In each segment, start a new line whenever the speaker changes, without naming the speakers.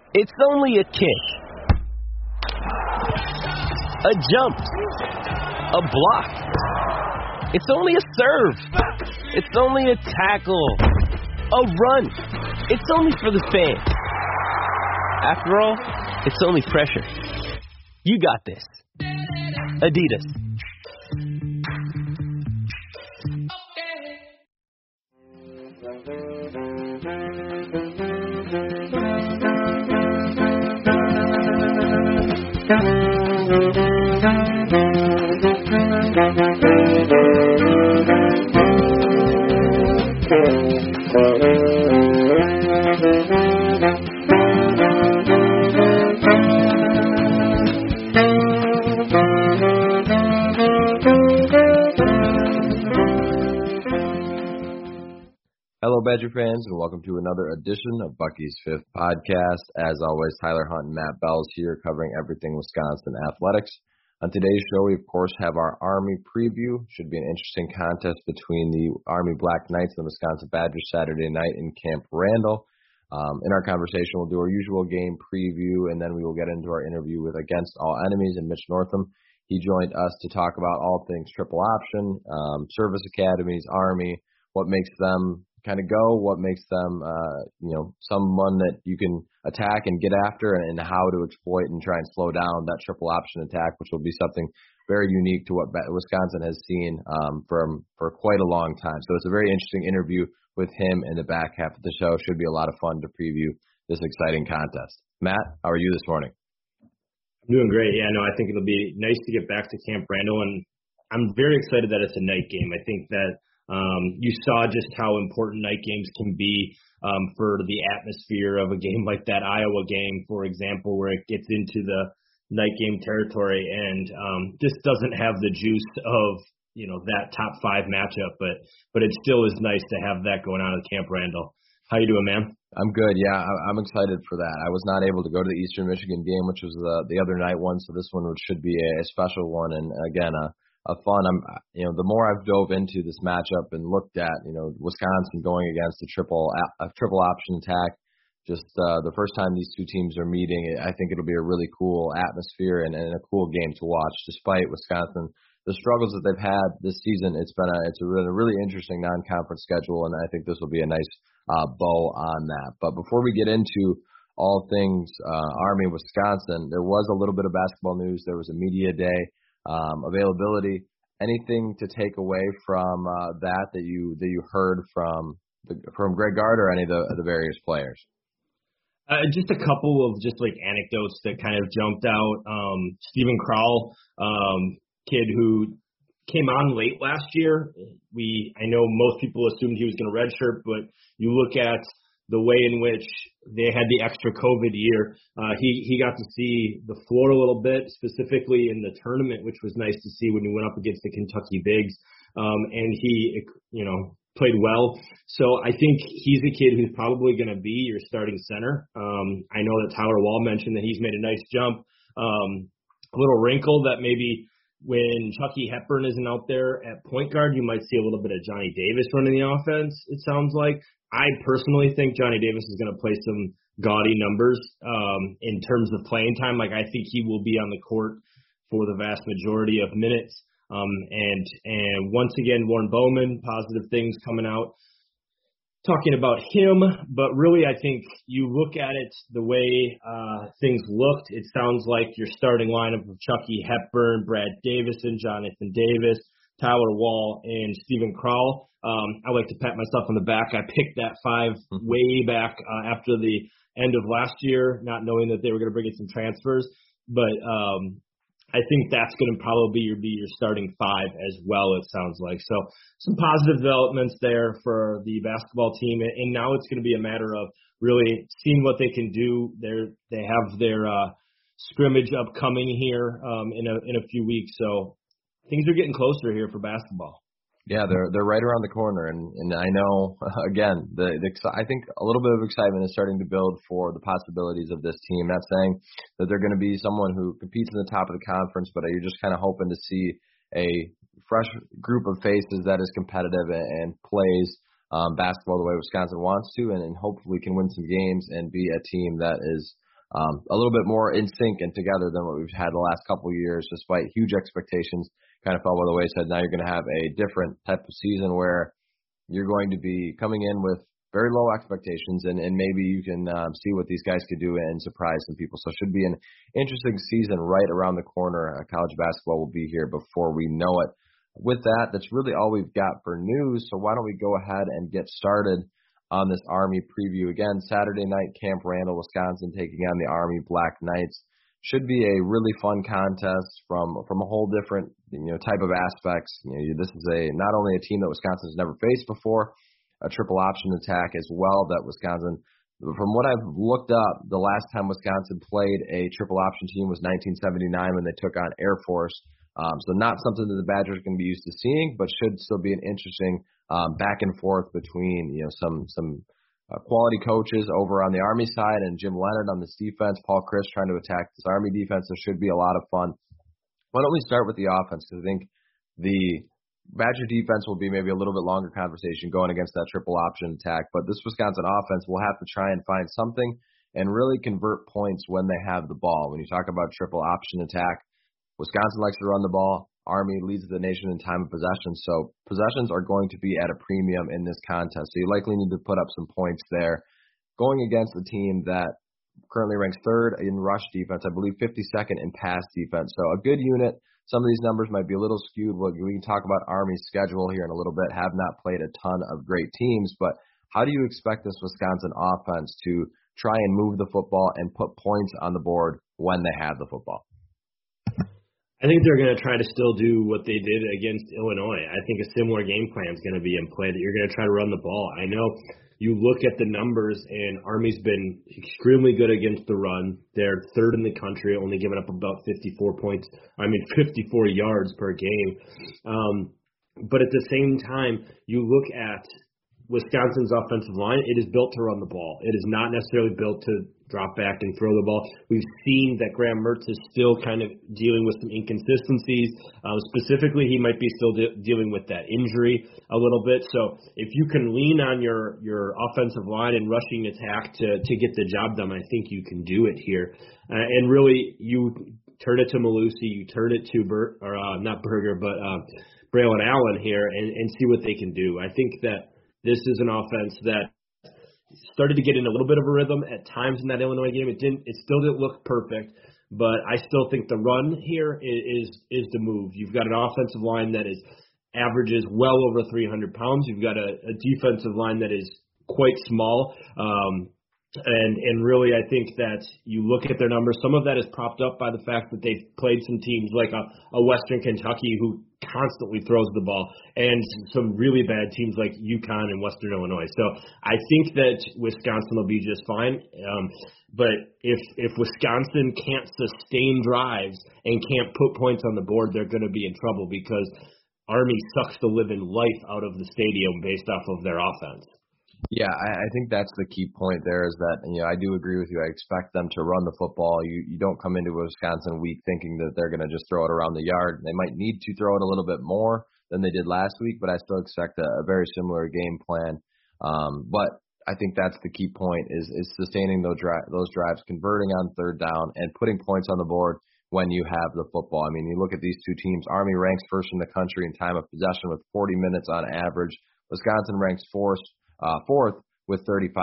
It's only a kick, a jump, a block. It's only a serve. It's only a tackle, a run. It's only for the fans. After all, it's only pressure. You got this. Adidas.
Hello, Badger fans, and welcome to another edition of Bucky's Fifth Podcast. As always, Tyler Hunt and Matt Bells here covering everything Wisconsin athletics. On today's show, we, of course, have our Army preview. Should be an interesting contest between the Army Black Knights and the Wisconsin Badgers Saturday night in Camp Randall. In our conversation, we'll do our usual game preview, and then we will get into our interview with Against All Enemies and Mitch Northam. He joined us to talk about all things triple option, service academies, Army, what makes them kind of go, what makes them, someone that you can attack and get after, and how to exploit and try and slow down that triple option attack, which will be something very unique to what Wisconsin has seen for quite a long time. So it's a very interesting interview with him in the back half of the show. Should be a lot of fun to preview this exciting contest. Matt, how are you this morning?
I'm doing great. Yeah, no, I think it'll be nice to get back to Camp Randall, and I'm very excited that it's a night game. I think that you saw just how important night games can be for the atmosphere of a game like that Iowa game, for example, where it gets into the night game territory and just doesn't have the juice of, that top five matchup. But it still is nice to have that going on at Camp Randall. How you doing, man?
I'm good. Yeah, I'm excited for that. I was not able to go to the Eastern Michigan game, which was the other night one, so this one should be a special one. And again, a fun. The more I've dove into this matchup and looked at, Wisconsin going against a triple option attack, just the first time these two teams are meeting, I think it'll be a really cool atmosphere and a cool game to watch. Despite Wisconsin, the struggles that they've had this season, it's a really interesting non-conference schedule, and I think this will be a nice bow on that. But before we get into all things Army Wisconsin, there was a little bit of basketball news. There was a media day. Availability. Anything to take away from that you heard from Greg Gard or any of the various players?
Just a couple of anecdotes that kind of jumped out. Steven Crowl, kid who came on late last year. I know most people assumed he was going to redshirt, but you look at the way in which they had the extra COVID year, he got to see the floor a little bit, specifically in the tournament, which was nice to see when he went up against the Kentucky Bigs. And he, played well. So I think he's a kid who's probably going to be your starting center. I know that Tyler Wall mentioned that he's made a nice jump. A little wrinkle that maybe when Chucky Hepburn isn't out there at point guard, you might see a little bit of Johnny Davis running the offense, it sounds like. I personally think Johnny Davis is going to play some gaudy numbers in terms of playing time. I think he will be on the court for the vast majority of minutes. And once again, Warren Bowman, positive things coming out talking about him. But really, I think you look at it the way things looked, it sounds like your starting lineup of Chucky Hepburn, Brad Davison, Jonathan Davis, Tyler Wall, and Steven Crowl. I like to pat myself on the back. I picked that five way back after the end of last year, not knowing that they were going to bring in some transfers. But I think that's going to probably be your starting five as well, it sounds like. So some positive developments there for the basketball team. And now it's going to be a matter of really seeing what they can do. They have their scrimmage upcoming here in a few weeks. So things are getting closer here for basketball.
Yeah, they're right around the corner, and I know again I think a little bit of excitement is starting to build for the possibilities of this team. Not saying that they're going to be someone who competes in the top of the conference, but you're just kind of hoping to see a fresh group of faces that is competitive and plays basketball the way Wisconsin wants to, and hopefully can win some games and be a team that is a little bit more in sync and together than what we've had the last couple of years, despite huge expectations kind of fell by the wayside. Now you're going to have a different type of season where you're going to be coming in with very low expectations, and maybe you can see what these guys could do and surprise some people. So it should be an interesting season right around the corner. College basketball will be here before we know it. With that, that's really all we've got for news, so why don't we go ahead and get started on this Army preview. Again, Saturday night, Camp Randall, Wisconsin, taking on the Army Black Knights. Should be a really fun contest from a whole different type of aspects. This is not only a team that Wisconsin's never faced before, a triple option attack as well that Wisconsin, from what I've looked up, the last time Wisconsin played a triple option team was 1979 when they took on Air Force. So not something that the Badgers are going to be used to seeing, but should still be an interesting back and forth between some quality coaches over on the Army side and Jim Leonard on this defense, Paul Chryst trying to attack this Army defense. So should be a lot of fun. Why don't we start with the offense, because I think the Badger defense will be maybe a little bit longer conversation going against that triple option attack, but this Wisconsin offense will have to try and find something and really convert points when they have the ball. When you talk about triple option attack, Wisconsin likes to run the ball. Army leads the nation in time of possession, so possessions are going to be at a premium in this contest. So you likely need to put up some points there. Going against a team that currently ranks third in rush defense, I believe 52nd in pass defense. So a good unit. Some of these numbers might be a little skewed. We can talk about Army's schedule here in a little bit. Have not played a ton of great teams, but how do you expect this Wisconsin offense to try and move the football and put points on the board when they have the football?
I think they're going to try to still do what they did against Illinois. I think a similar game plan is going to be in play, that you're going to try to run the ball. I know you look at the numbers, and Army's been extremely good against the run. They're third in the country, only giving up about 54 yards per game. But at the same time, you look at Wisconsin's offensive line, it is built to run the ball. It is not necessarily built to drop back and throw the ball. We've seen that Graham Mertz is still kind of dealing with some inconsistencies. Specifically, he might be still dealing with that injury a little bit. So if you can lean on your offensive line and rushing attack to get the job done, I think you can do it here. And really, you turn it to Malusi, you turn it to not Berger, but Braylon Allen here, and see what they can do. I think that this is an offense that started to get in a little bit of a rhythm at times in that Illinois game. It still didn't look perfect, but I still think the run here is the move. You've got an offensive line that averages well over 300 pounds. You've got a defensive line that is quite small. And really, I think that you look at their numbers, some of that is propped up by the fact that they've played some teams like a Western Kentucky who constantly throws the ball, and some really bad teams like UConn and Western Illinois. So I think that Wisconsin will be just fine. But if Wisconsin can't sustain drives and can't put points on the board, they're going to be in trouble, because Army sucks the living life out of the stadium based off of their offense.
Yeah, I think that's the key point there, is that, I do agree with you. I expect them to run the football. You don't come into a Wisconsin week thinking that they're going to just throw it around the yard. They might need to throw it a little bit more than they did last week, but I still expect a very similar game plan. But I think that's the key point, is sustaining those drives, converting on third down, and putting points on the board when you have the football. I mean, you look at these two teams. Army ranks first in the country in time of possession with 40 minutes on average. Wisconsin ranks fourth with 35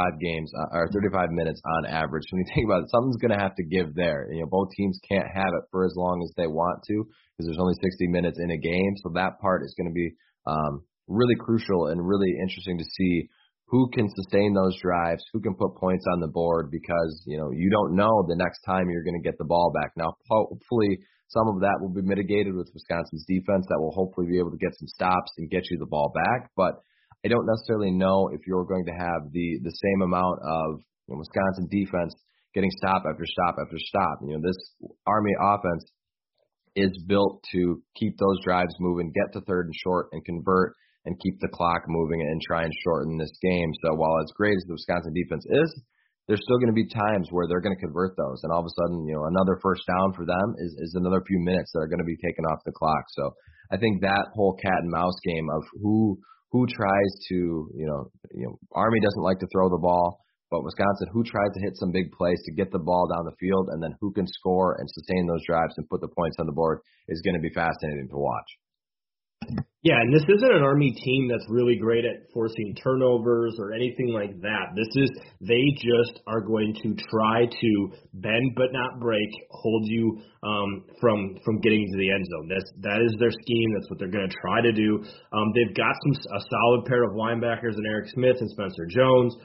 minutes on average. When you think about it, something's going to have to give there. Both teams can't have it for as long as they want to, because there's only 60 minutes in a game. So that part is going to be really crucial and really interesting to see who can sustain those drives, who can put points on the board, because you don't know the next time you're going to get the ball back. Now, hopefully, some of that will be mitigated with Wisconsin's defense that will hopefully be able to get some stops and get you the ball back, but I don't necessarily know if you're going to have the same amount of Wisconsin defense getting stop after stop after stop. This Army offense is built to keep those drives moving, get to third and short, and convert and keep the clock moving and try and shorten this game. So while as great as the Wisconsin defense is, there's still going to be times where they're going to convert those, and all of a sudden, another first down for them is another few minutes that are going to be taken off the clock. So I think that whole cat and mouse game of who tries to, Army doesn't like to throw the ball. But Wisconsin, who tries to hit some big plays to get the ball down the field, and then who can score and sustain those drives and put the points on the board is going to be fascinating to watch.
Yeah, and this isn't an Army team that's really great at forcing turnovers or anything like that. They just are going to try to bend but not break, hold you from getting to the end zone. That is their scheme. That's what they're going to try to do. They've got a solid pair of linebackers in Eric Smith and Spencer Jones,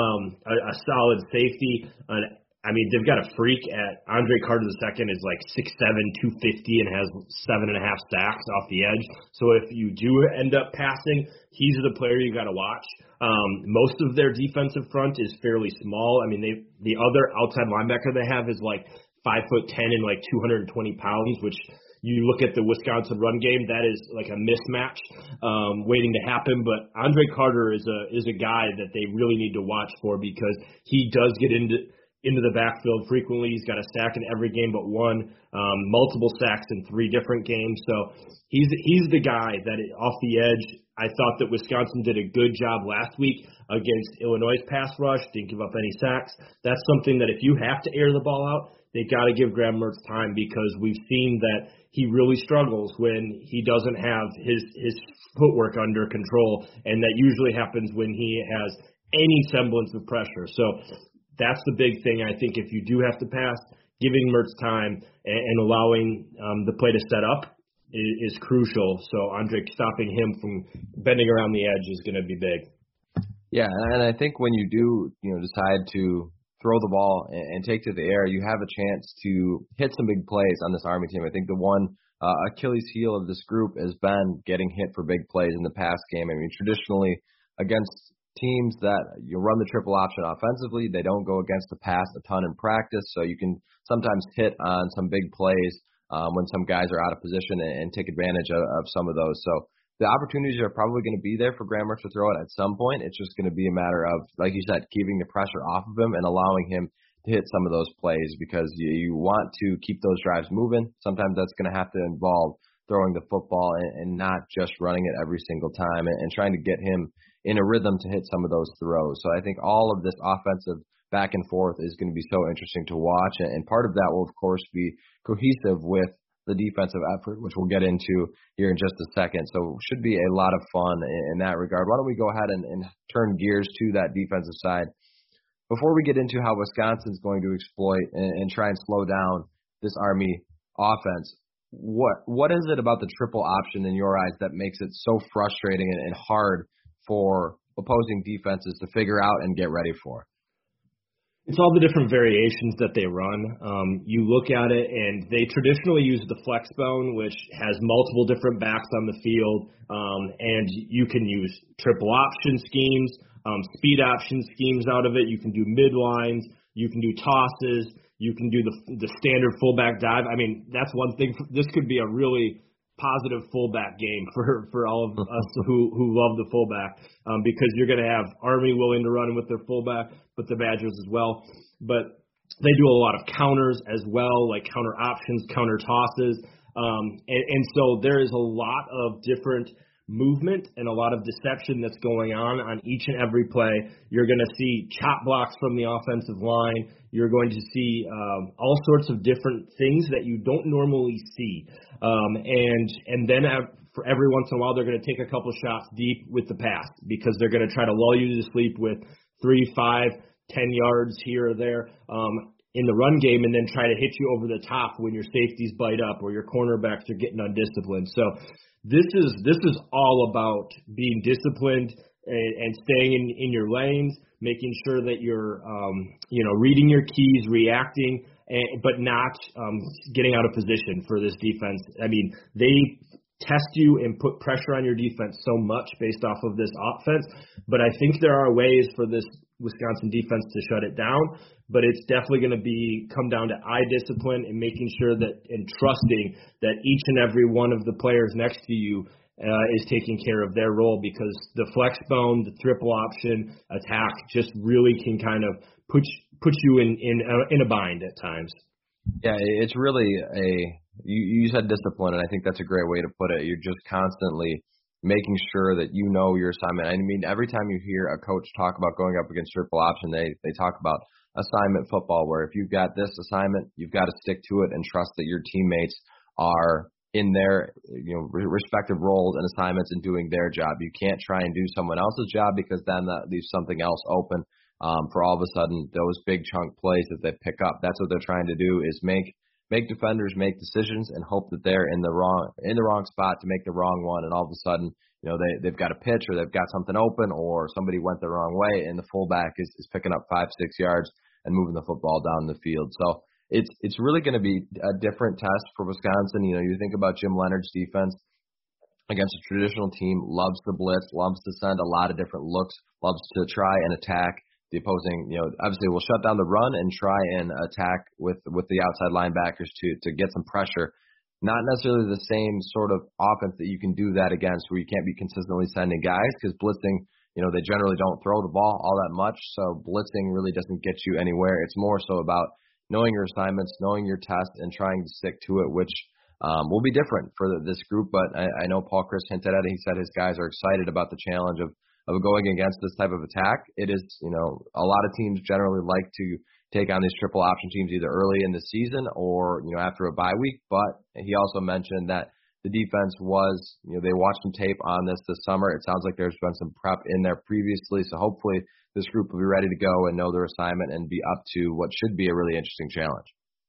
a solid safety. They've got a freak at Andre Carter II is like 6'7", 250 and has 7.5 sacks off the edge. So if you do end up passing, he's the player you got to watch. Most of their defensive front is fairly small. The other outside linebacker they have is like 5'10" and like 220 pounds, which you look at the Wisconsin run game, that is like a mismatch waiting to happen. But Andre Carter is a guy that they really need to watch for because he does get into the backfield frequently. He's got a sack in every game but one, multiple sacks in 3 different games. So he's the guy that off the edge. I thought that Wisconsin did a good job last week against Illinois' pass rush, didn't give up any sacks. That's something that if you have to air the ball out, they got to give Graham Mertz time because we've seen that he really struggles when he doesn't have his footwork under control, and that usually happens when he has any semblance of pressure. So that's the big thing. I think if you do have to pass, giving Mertz time and allowing the play to set up is crucial. So Andre, stopping him from bending around the edge is going to be big.
Yeah, and I think when you do, decide to throw the ball and take to the air, you have a chance to hit some big plays on this Army team. I think the one Achilles heel of this group has been getting hit for big plays in the past game. Traditionally against teams that you run the triple option offensively, they don't go against the pass a ton in practice, so you can sometimes hit on some big plays when some guys are out of position and take advantage of some of those. So the opportunities are probably going to be there for Graham Mertz to throw it at some point. It's just going to be a matter of, like you said, keeping the pressure off of him and allowing him to hit some of those plays because you want to keep those drives moving. Sometimes that's going to have to involve throwing the football and not just running it every single time and trying to get him in a rhythm to hit some of those throws. So I think all of this offensive back and forth is going to be so interesting to watch. And part of that will, of course, be cohesive with the defensive effort, which we'll get into here in just a second. So it should be a lot of fun in that regard. Why don't we go ahead and turn gears to that defensive side? Before we get into how Wisconsin's going to exploit and try and slow down this Army offense, what is it about the triple option in your eyes that makes it so frustrating and hard for opposing defenses to figure out and get ready for?
It's all the different variations that they run. You look at it, and they traditionally use the flex bone, which has multiple different backs on the field, and you can use triple option schemes, speed option schemes out of it. You can do midlines. You can do tosses. You can do the standard fullback dive. That's one thing. This could be a really positive fullback game for all of us who love the fullback because you're going to have Army willing to run with their fullback, but the Badgers as well. But they do a lot of counters as well, like counter options, counter tosses. And so there is a lot of different movement and a lot of deception that's going on each and every play. You're going to see chop blocks from the offensive line. You're going to see all sorts of different things that you don't normally see. And then for every once in a while, they're going to take a couple shots deep with the pass because they're going to try to lull you to sleep with 3, 5, 10 yards here or there in the run game and then try to hit you over the top when your safeties bite up or your cornerbacks are getting undisciplined. So this is all about being disciplined and staying in your lanes, making sure that you're reading your keys, reacting, but not getting out of position for this defense. They test you and put pressure on your defense so much based off of this offense, but I think there are ways for this Wisconsin defense to shut it down, but it's definitely going to come down to eye discipline and making sure that and trusting that each and every one of the players next to you is taking care of their role because the flex bone, the triple option attack just really can kind of put you in a bind at times.
Yeah, it's really you said discipline, and I think that's a great way to put it. You're just constantly making sure that you know your assignment. I mean, every time you hear a coach talk about going up against triple option, they talk about assignment football, where if you've got this assignment, you've got to stick to it and trust that your teammates are in their respective roles and assignments and doing their job. You can't try and do someone else's job, because then that leaves something else open for all of a sudden those big chunk plays that they pick up. That's what they're trying to do, is make defenders make decisions and hope that they're in the wrong spot to make the wrong one, and all of a sudden they've got a pitch or they've got something open or somebody went the wrong way and the fullback is picking up 5-6 yards and moving the football down the field. So it's really going to be a different test for Wisconsin. You think about Jim Leonhard's defense against a traditional team, loves the blitz, loves to send a lot of different looks, loves to try and attack the opposing, obviously will shut down the run and try and attack with the outside linebackers to get some pressure. Not necessarily the same sort of offense that you can do that against, where you can't be consistently sending guys, because blitzing, they generally don't throw the ball all that much. So blitzing really doesn't get you anywhere. It's more so about knowing your assignments, knowing your test, and trying to stick to it, which will be different for this group. But I know Paul Chryst hinted at it. He said his guys are excited about the challenge of going against this type of attack. It is, a lot of teams generally like to take on these triple option teams either early in the season or, after a bye week. But he also mentioned that the defense was, they watched some tape on this summer. It sounds like there's been some prep in there previously. So hopefully this group will be ready to go and know their assignment and be up to what should be a really interesting challenge.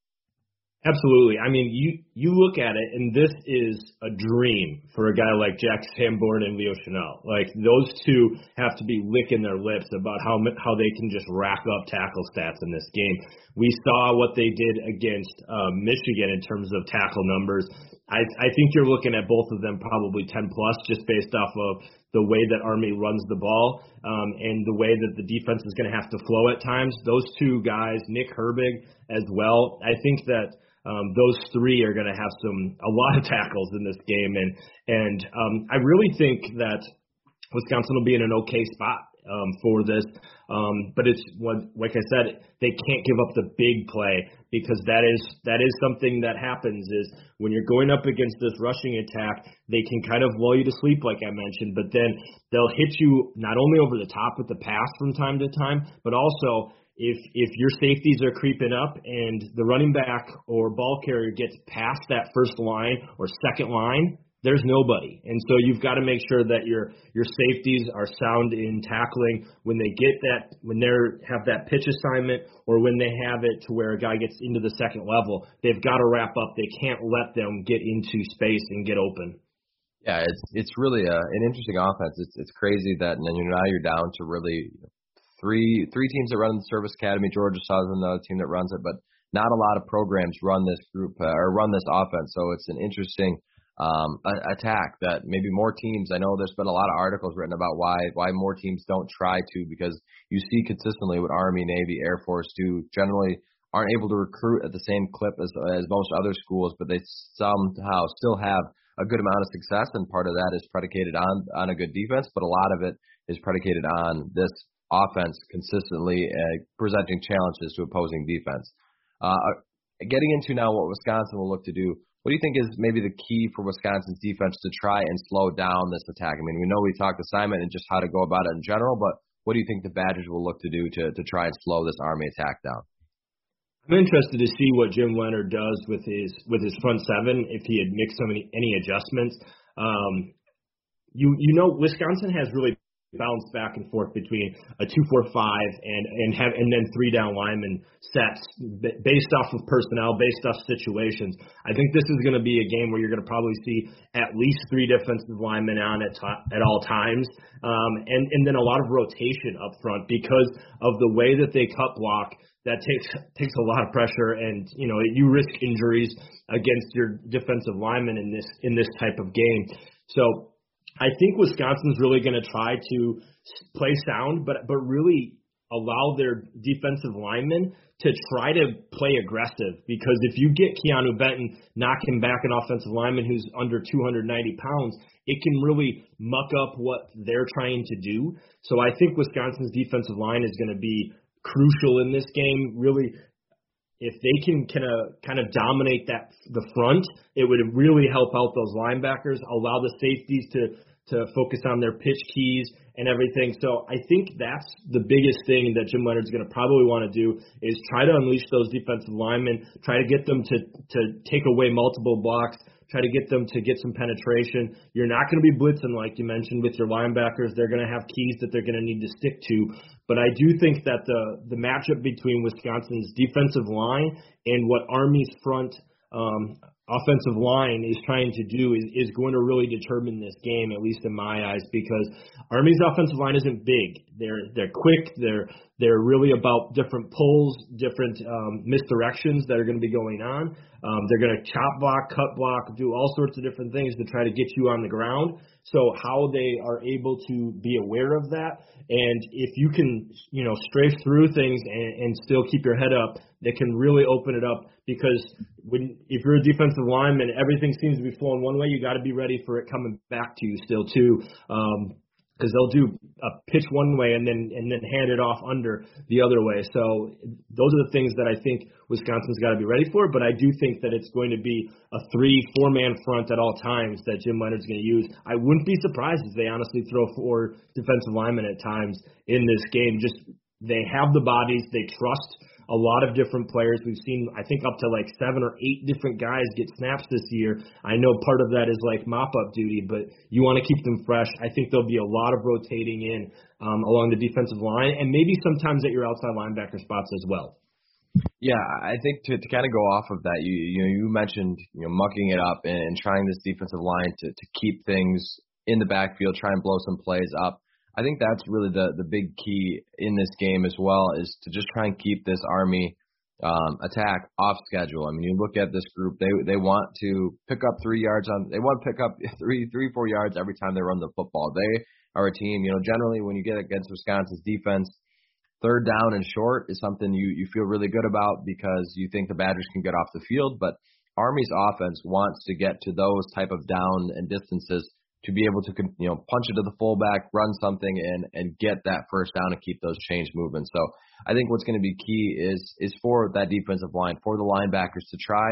Absolutely. I mean, you look at it, and this is a dream for a guy like Jack Sanborn and Leo Chenal. Like, those two have to be licking their lips about how they can just rack up tackle stats in this game. We saw what they did against Michigan in terms of tackle numbers. I think you're looking at both of them probably 10 plus, just based off of the way that Army runs the ball and the way that the defense is going to have to flow at times. Those two guys, Nick Herbig as well, I think that those three are going to have a lot of tackles in this game, and I really think that Wisconsin will be in an okay spot for this. But it's like I said, they can't give up the big play, because that is something that happens is when you're going up against this rushing attack, they can kind of lull you to sleep, like I mentioned, but then they'll hit you not only over the top with the pass from time to time, but also if your safeties are creeping up and the running back or ball carrier gets past that first line or second line, there's nobody. And so you've got to make sure that your safeties are sound in tackling when they have that pitch assignment, or when they have it to where a guy gets into the second level. They've got to wrap up. They can't let them get into space and get open.
Yeah, it's really an interesting offense. It's crazy that now you're down to really three teams that run the service academy. Georgia Southern, another team that runs it, but not a lot of programs run this group or run this offense. So it's an interesting attack that maybe more teams. I know there's been a lot of articles written about why more teams don't try to, because you see consistently what Army, Navy, Air Force do generally aren't able to recruit at the same clip as most other schools, but they somehow still have a good amount of success, and part of that is predicated on a good defense, but a lot of it is predicated on this offense consistently presenting challenges to opposing defense. Getting into now what Wisconsin will look to do, what do you think is maybe the key for Wisconsin's defense to try and slow down this attack? I mean, we know we talked assignment and just how to go about it in general, but what do you think the Badgers will look to do to try and slow this Army attack down?
I'm interested to see what Jim Leonhard does with his front seven, if he had mixed any adjustments. Wisconsin has really bounced back and forth between a 2-4-5 and then three down linemen sets based off of personnel, based off situations. I think this is going to be a game where you're going to probably see at least three defensive linemen on at all times, and then a lot of rotation up front because of the way that they cut block. That takes a lot of pressure, and you risk injuries against your defensive linemen in this type of game. So I think Wisconsin's really going to try to play sound, but really allow their defensive linemen to try to play aggressive, because if you get Keanu Benton knocking back an offensive lineman who's under 290 pounds, it can really muck up what they're trying to do. So I think Wisconsin's defensive line is going to be crucial in this game. Really, if they can kind of dominate the front, it would really help out those linebackers, allow the safeties to focus on their pitch keys and everything. So I think that's the biggest thing that Jim Leonhard's going to probably want to do is try to unleash those defensive linemen, try to get them to take away multiple blocks, try to get them to get some penetration. You're not going to be blitzing, like you mentioned, with your linebackers. They're going to have keys that they're going to need to stick to. But I do think that the matchup between Wisconsin's defensive line and what Army's front offensive line is trying to do is going to really determine this game, at least in my eyes, because Army's offensive line isn't big. They're quick. They're really about different pulls, different misdirections that are going to be going on. They're going to chop block, cut block, do all sorts of different things to try to get you on the ground. So how they are able to be aware of that, and if you can, strafe through things and still keep your head up, that can really open it up. Because if you're a defensive lineman, everything seems to be flowing one way. You got to be ready for it coming back to you still too. Because they'll do a pitch one way and then hand it off under the other way. So those are the things that I think Wisconsin's got to be ready for. But I do think that it's going to be a 3-4-man front at all times that Jim Leonhard's going to use. I wouldn't be surprised if they honestly throw 4 defensive linemen at times in this game. Just they have the bodies, they trust a lot of different players. We've seen, I think, up to like 7 or 8 different guys get snaps this year. I know part of that is like mop-up duty, but you want to keep them fresh. I think there'll be a lot of rotating in along the defensive line and maybe sometimes at your outside linebacker spots as well.
Yeah, I think to kind of go off of that, you mentioned mucking it up and trying this defensive line to keep things in the backfield, try and blow some plays up. I think that's really the big key in this game as well, is to just try and keep this Army attack off schedule. I mean, you look at this group, they want to pick up 3 yards they want to pick up 3-4 yards every time they run the football. They are a team, generally when you get against Wisconsin's defense, third down and short is something you feel really good about because you think the Badgers can get off the field, but Army's offense wants to get to those type of down and distances to be able to punch it to the fullback, run something, and get that first down and keep those chains moving. So I think what's going to be key is for that defensive line, for the linebackers to try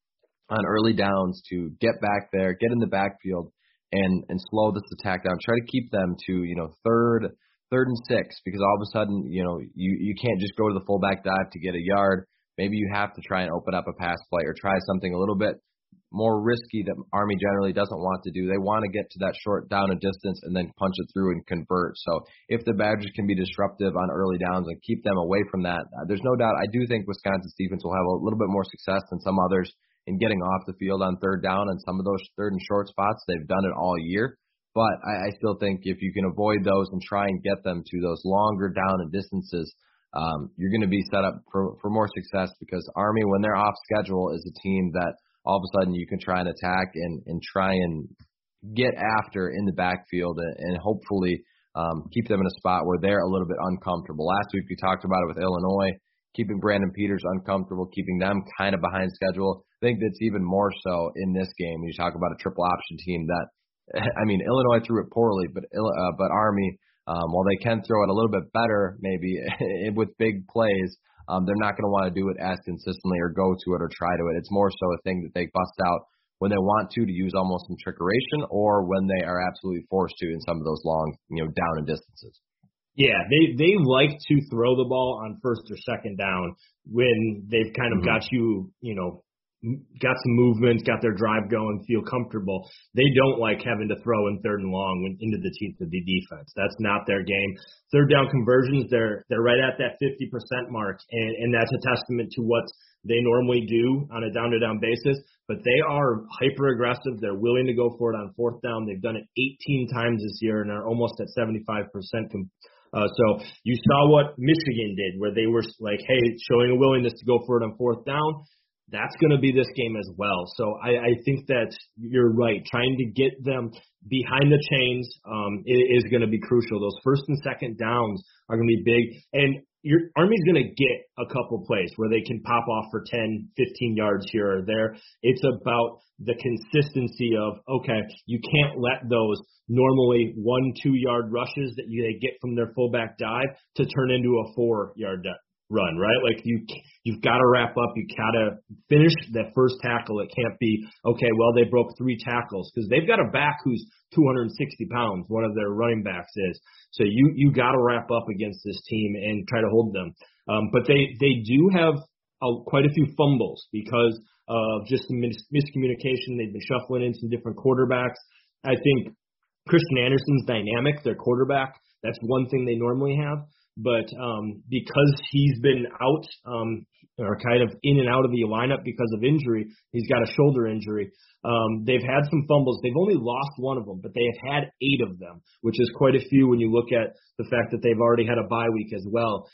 on early downs to get back there, get in the backfield, and slow this attack down. Try to keep them to third and 6, because all of a sudden you can't just go to the fullback dive to get a yard. Maybe you have to try and open up a pass play or try something a little bit more risky that Army generally doesn't want to do. They want to get to that short down and distance and then punch it through and convert. So if the Badgers can be disruptive on early downs and keep them away from that, there's no doubt I do think Wisconsin's defense will have a little bit more success than some others in getting off the field on third down, and some of those third and short spots. They've done it all year. But I still think if you can avoid those and try and get them to those longer down and distances, you're going to be set up for more success, because Army, when they're off schedule, is a team that all of a sudden you can try and attack and try and get after in the backfield and hopefully keep them in a spot where they're a little bit uncomfortable. Last week we talked about it with Illinois, keeping Brandon Peters uncomfortable, keeping them kind of behind schedule. I think that's even more so in this game when you talk about a triple option team that, I mean, Illinois threw it poorly, but Army, while they can throw it a little bit better maybe with big plays, they're not going to want to do it as consistently or go to it or try to it. It's more so a thing that they bust out when they want to use almost some trickeration, or when they are absolutely forced to in some of those long, down and distances.
Yeah, they like to throw the ball on first or second down when they've kind of got you, got some movement, got their drive going, feel comfortable. They don't like having to throw in third and long into the teeth of the defense. That's not their game. Third down conversions, they're right at that 50% mark, and that's a testament to what they normally do on a down-to-down basis. But they are hyper-aggressive. They're willing to go for it on fourth down. They've done it 18 times this year and are almost at 75%. So you saw what Michigan did, where they were like, hey, showing a willingness to go for it on fourth down. That's going to be this game as well. So I think that you're right. Trying to get them behind the chains is going to be crucial. Those first and second downs are going to be big. And your Army's going to get a couple plays where they can pop off for 10, 15 yards here or there. It's about the consistency of, okay, you can't let those normally 1-2 yard rushes that they get from their fullback dive to turn into a 4 yard run, right? Like you've got to wrap up. You got to finish that first tackle. It can't be, okay, well, they broke 3 tackles, because they've got a back who's 260 pounds. One of their running backs is. So you got to wrap up against this team and try to hold them. But they do have quite a few fumbles because of just some miscommunication. They've been shuffling in some different quarterbacks. I think Christian Anderson's dynamic, their quarterback. That's one thing they normally have. But because he's been out or kind of in and out of the lineup because of injury, he's got a shoulder injury. They've had some fumbles. They've only lost one of them, but they have had 8 of them, which is quite a few when you look at the fact that they've already had a bye week as well.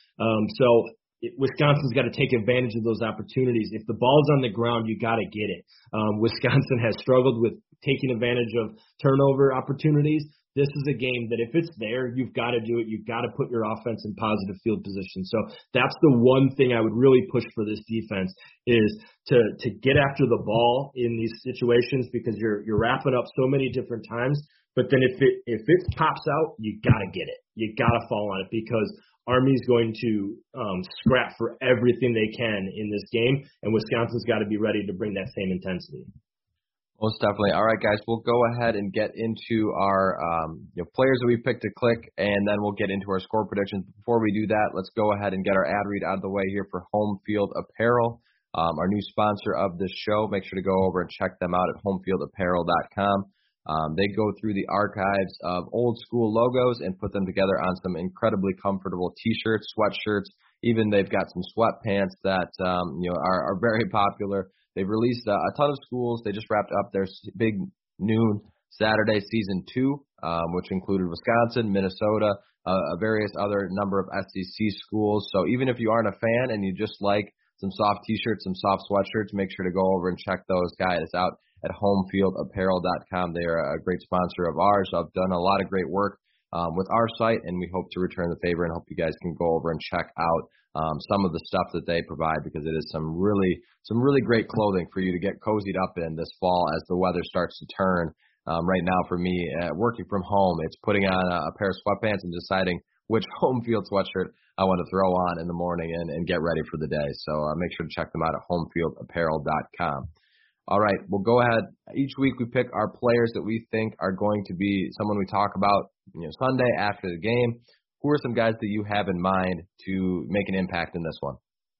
Wisconsin's got to take advantage of those opportunities. If the ball's on the ground, you got to get it. Wisconsin has struggled with taking advantage of turnover opportunities. This is a game that if it's there, you've got to do it. You've got to put your offense in positive field position. So that's the one thing I would really push for this defense is to get after the ball in these situations, because you're wrapping up so many different times. But then if it pops out, you got to get it. You got to fall on it, because Army's going to scrap for everything they can in this game, and Wisconsin's got to be ready to bring that same intensity.
Most definitely. All right, guys, we'll go ahead and get into our players that we picked to click, and then we'll get into our score predictions. Before we do that, let's go ahead and get our ad read out of the way here for Home Field Apparel, our new sponsor of this show. Make sure to go over and check them out at homefieldapparel.com. They go through the archives of old school logos and put them together on some incredibly comfortable T-shirts, sweatshirts. Even they've got some sweatpants that are very popular. They've released a ton of schools. They just wrapped up their big noon Saturday season 2, which included Wisconsin, Minnesota, various other number of SEC schools. So even if you aren't a fan and you just like some soft T-shirts, some soft sweatshirts, make sure to go over and check those guys out at homefieldapparel.com. They are a great sponsor of ours. I've done a lot of great work with our site, and we hope to return the favor and hope you guys can go over and check out some of the stuff that they provide, because it is some really great clothing for you to get cozied up in this fall as the weather starts to turn. Right now for me, working from home, it's putting on a pair of sweatpants and deciding which home field sweatshirt I want to throw on in the morning and get ready for the day. So make sure to check them out at homefieldapparel.com. All right, we'll go ahead. Each week we pick our players that we think are going to be someone we talk about Sunday after the game. Who are some guys that you have in mind to make an impact in this one?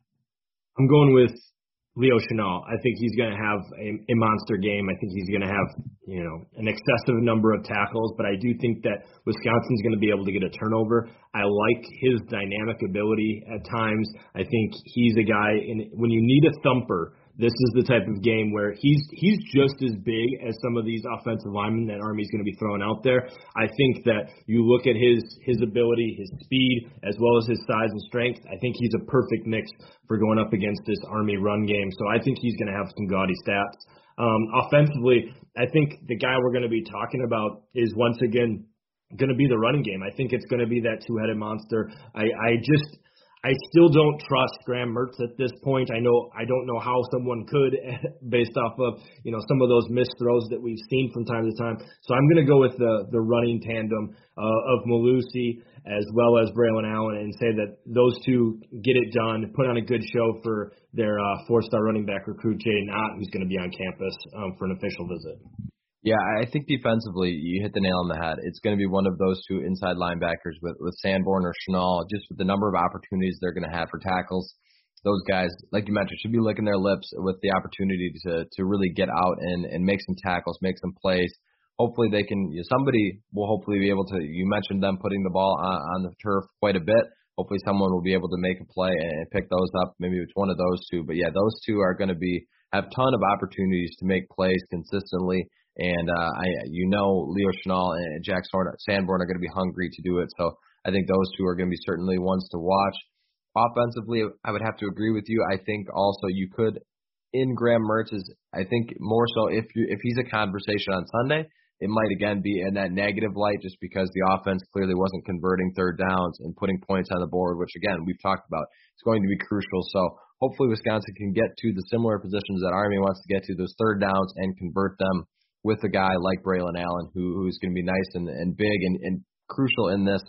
I'm going with Leo Chenal. I think he's going to have a monster game. I think he's going to have, an excessive number of tackles, but I do think that Wisconsin's going to be able to get a turnover. I like his dynamic ability at times. I think he's a guy, when you need a thumper, this is the type of game where he's just as big as some of these offensive linemen that Army's going to be throwing out there. I think that you look at his ability, his speed, as well as his size and strength. I think he's a perfect mix for going up against this Army run game. So I think he's going to have some gaudy stats. Offensively, I think the guy we're going to be talking about is once again going to be the running game. I think it's going to be that two-headed monster. I still don't trust Graham Mertz at this point. I don't know how someone could, based off of some of those missed throws that we've seen from time to time. So I'm going to go with the running tandem of Malusi as well as Braylon Allen, and say that those two get it done, put on a good show for their 4-star running back recruit Jaden Ott, who's going to be on campus for an official visit.
Yeah, I think defensively, you hit the nail on the head. It's going to be one of those two inside linebackers with Sanborn or Chenal, just with the number of opportunities they're going to have for tackles. Those guys, like you mentioned, should be licking their lips with the opportunity to really get out and make some tackles, make some plays. Hopefully they can, somebody will hopefully be able to, you mentioned them putting the ball on the turf quite a bit. Hopefully someone will be able to make a play and pick those up. Maybe it's one of those two. But yeah, those two are going to have a ton of opportunities to make plays consistently. And Leo Chenal and Jack Sanborn are going to be hungry to do it. So I think those two are going to be certainly ones to watch. Offensively, I would have to agree with you. I think also you could, in Graham Mertz's, I think more so if he's a conversation on Sunday, it might again be in that negative light just because the offense clearly wasn't converting third downs and putting points on the board, which again, we've talked about. It's going to be crucial. So hopefully Wisconsin can get to the similar positions that Army wants to get to, those third downs, and convert them with a guy like Braylon Allen, who's going to be nice and big and crucial in this. And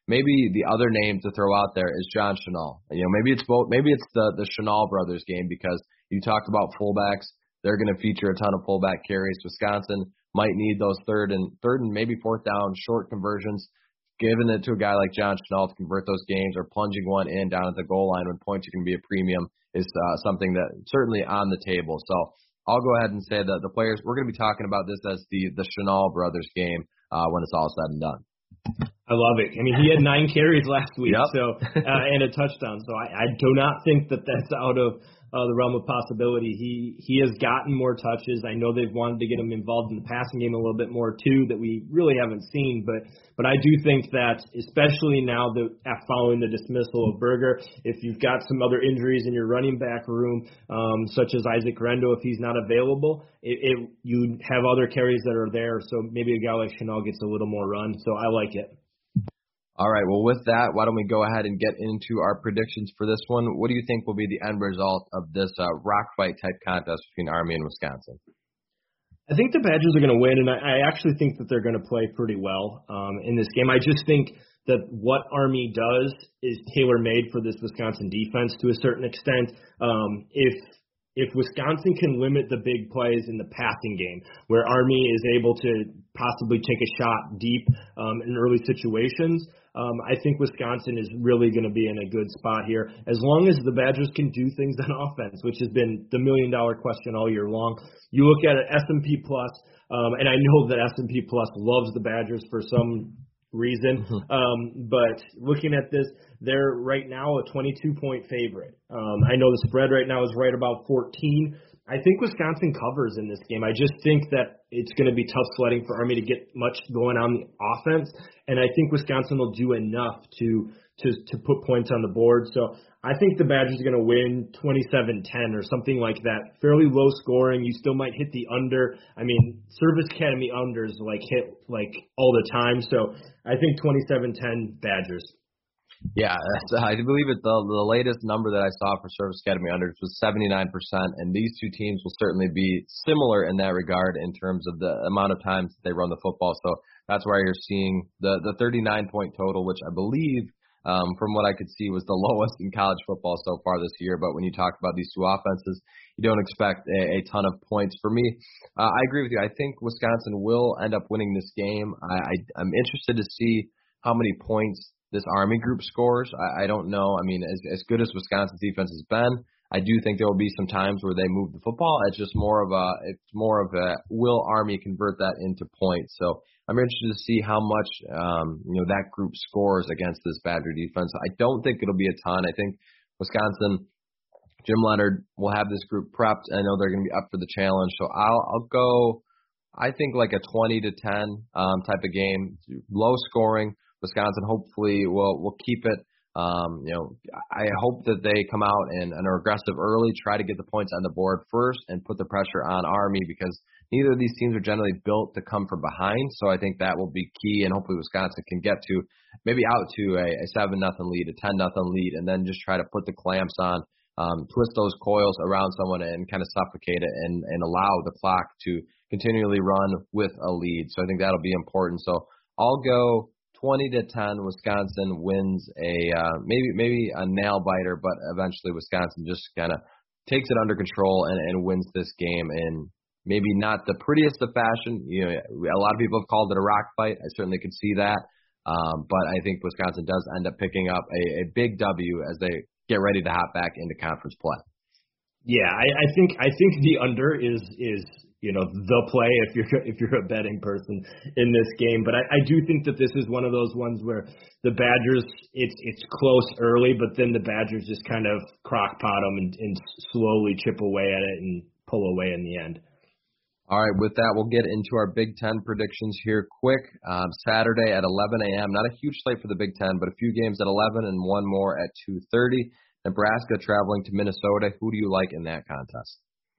maybe the other name to throw out there is John Chenal. Maybe it's both. Maybe it's the Chenal brothers game, because you talked about fullbacks. They're going to feature a ton of fullback carries. Wisconsin might need those third and maybe fourth down short conversions. Giving it to a guy like John Chenal to convert those games, or plunging one in down at the goal line when points are going to be a premium, is something that certainly on the table. So I'll go ahead and say that the players, we're going to be talking about this as the Chenal brothers game when it's all said and done.
I love it. I mean, he had 9 carries last week,
Yep.
so and a touchdown. So I do not think that that's out of the realm of possibility. He has gotten more touches. I know they've wanted to get him involved in the passing game a little bit more too, that we really haven't seen. But I do think that, especially now that following the dismissal of Berger, if you've got some other injuries in your running back room, such as Isaac Rendo, if he's not available, you have other carries that are there. So maybe a guy like Chenal gets a little more run. So I like it.
All right, well, with that, why don't we go ahead and get into our predictions for this one? What do you think will be the end result of this rock fight type contest between Army and Wisconsin?
I think the Badgers are going to win, and I actually think that they're going to play pretty well in this game. I just think that what Army does is tailor-made for this Wisconsin defense to a certain extent. If Wisconsin can limit the big plays in the passing game, where Army is able to possibly take a shot deep in early situations, I think Wisconsin is really going to be in a good spot here, as long as the Badgers can do things on offense, which has been the million-dollar question all year long. You look at it, S&P Plus, and I know that S&P Plus loves the Badgers for some reason, but looking at this, they're right now a 22-point favorite. I know the spread right now is right about 14. I think Wisconsin covers in this game. I just think that it's going to be tough sledding for Army to get much going on the offense, and I think Wisconsin will do enough to put points on the board. So I think the Badgers are going to win 27-10 or something like that. Fairly low scoring. You still might hit the under. I mean, Service Academy unders hit all the time. So I think 27-10 Badgers.
Yeah, I believe the latest number that I saw for Service Academy unders was 79%, and these two teams will certainly be similar in that regard in terms of the amount of times they run the football. So that's why you're seeing the 39-point total, which I believe, from what I could see, was the lowest in college football so far this year. But when you talk about these two offenses, you don't expect a ton of points. For me, I agree with you. I think Wisconsin will end up winning this game. I'm interested to see how many points this Army group scores. I don't know. I mean, as good as Wisconsin's defense has been, I do think there will be some times where they move the football. It's just more of a will Army convert that into points. So I'm interested to see how much that group scores against this Badger defense. I don't think it'll be a ton. I think Wisconsin, Jim Leonhard will have this group prepped. I know they're going to be up for the challenge. So I'll go, I think, like a 20-10 type of game, low scoring. Wisconsin hopefully will keep it. I hope that they come out and are aggressive early, try to get the points on the board first, and put the pressure on Army, because neither of these teams are generally built to come from behind. So I think that will be key, and hopefully Wisconsin can get to maybe out to a 7-0 lead, a 10-0 lead, and then just try to put the clamps on, twist those coils around someone and kind of suffocate it and allow the clock to continually run with a lead. So I think that'll be important. So I'll go 20-10. Wisconsin wins maybe a nail biter, but eventually Wisconsin just kind of takes it under control and wins this game in maybe not the prettiest of fashion. A lot of people have called it a rock fight. I certainly could see that, but I think Wisconsin does end up picking up a big W as they get ready to hop back into conference play.
Yeah, I think the under is the play if you're a betting person in this game. But I do think that this is one of those ones where the Badgers, it's close early, but then the Badgers just kind of crock-pot them and slowly chip away at it and pull away in the end.
All right, with that, we'll get into our Big Ten predictions here quick. Saturday at 11 a.m., not a huge slate for the Big Ten, but a few games at 11 and one more at 2:30. Nebraska traveling to Minnesota. Who do you like in that contest?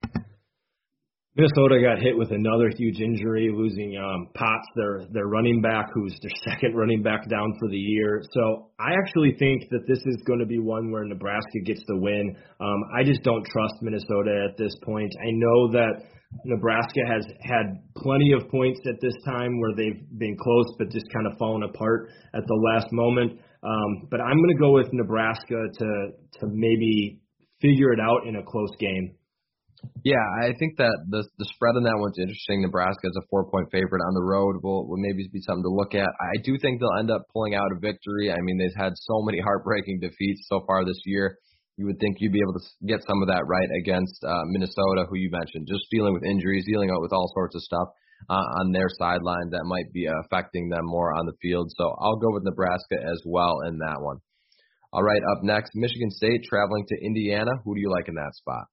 Minnesota got hit with another huge injury, losing Potts, their running back, who's their second running back down for the year. So I actually think that this is going to be one where Nebraska gets the win. I just don't trust Minnesota at this point. I know that Nebraska has had plenty of points at this time where they've been close but just kind of fallen apart at the last moment. But I'm going to go with Nebraska to maybe figure it out in a close game.
Yeah, I think that the spread on that one's interesting. Nebraska is a 4-point favorite on the road. Will maybe be something to look at. I do think they'll end up pulling out a victory. I mean, they've had so many heartbreaking defeats so far this year. You would think you'd be able to get some of that right against Minnesota, who you mentioned, just dealing with injuries, dealing with all sorts of stuff on their sideline that might be affecting them more on the field. So I'll go with Nebraska as well in that one. All right, up next, Michigan State traveling to Indiana. Who do you like in that spot?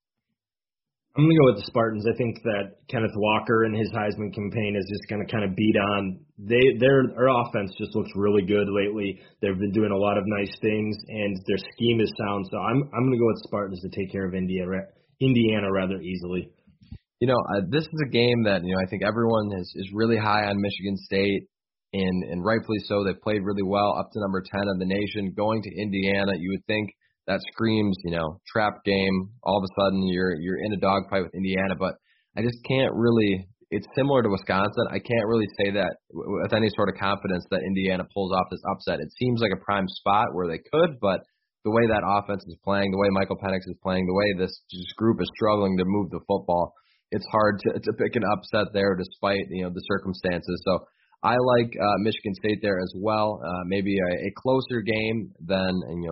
I'm going to go with the Spartans. I think that Kenneth Walker and his Heisman campaign is just going to kind of beat on. Their offense just looks really good lately. They've been doing a lot of nice things, and their scheme is sound. So I'm going to go with Spartans to take care of Indiana rather easily.
This is a game that I think everyone is really high on Michigan State, and rightfully so. They've played really well, up to number 10 of the nation. Going to Indiana, you would think that screams, trap game. All of a sudden, you're in a dogfight with Indiana, but I just can't really. It's similar to Wisconsin. I can't really say that with any sort of confidence that Indiana pulls off this upset. It seems like a prime spot where they could, but the way that offense is playing, the way Michael Penix is playing, the way this group is struggling to move the football, it's hard to pick an upset there despite the circumstances. So I like Michigan State there as well. Maybe a closer game than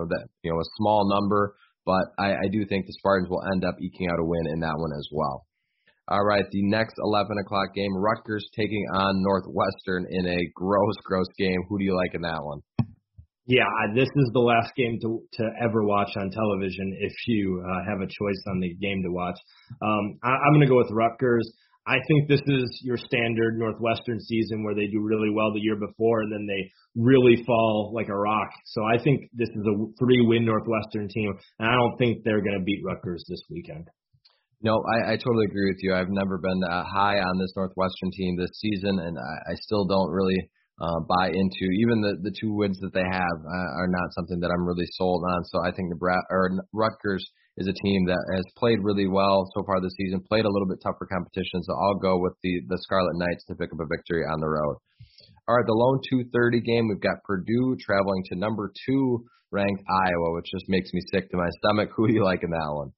a small number, but I do think the Spartans will end up eking out a win in that one as well. All right, the next 11 o'clock game, Rutgers taking on Northwestern in a gross game. Who do you like in that one?
Yeah, this is the last game to ever watch on television if you have a choice on the game to watch. I'm going to go with Rutgers. I think this is your standard Northwestern season where they do really well the year before and then they really fall like a rock. So I think this is a 3-win Northwestern team, and I don't think they're going to beat Rutgers this weekend.
No, I totally agree with you. I've never been high on this Northwestern team this season, and I still don't really buy into. Even the 2 wins that they have are not something that I'm really sold on. So I think Rutgers is a team that has played really well so far this season, played a little bit tougher competition. So I'll go with the Scarlet Knights to pick up a victory on the road. All right, the lone 2:30 game, we've got Purdue traveling to number 2 ranked Iowa, which just makes me sick to my stomach. Who do you like in that one?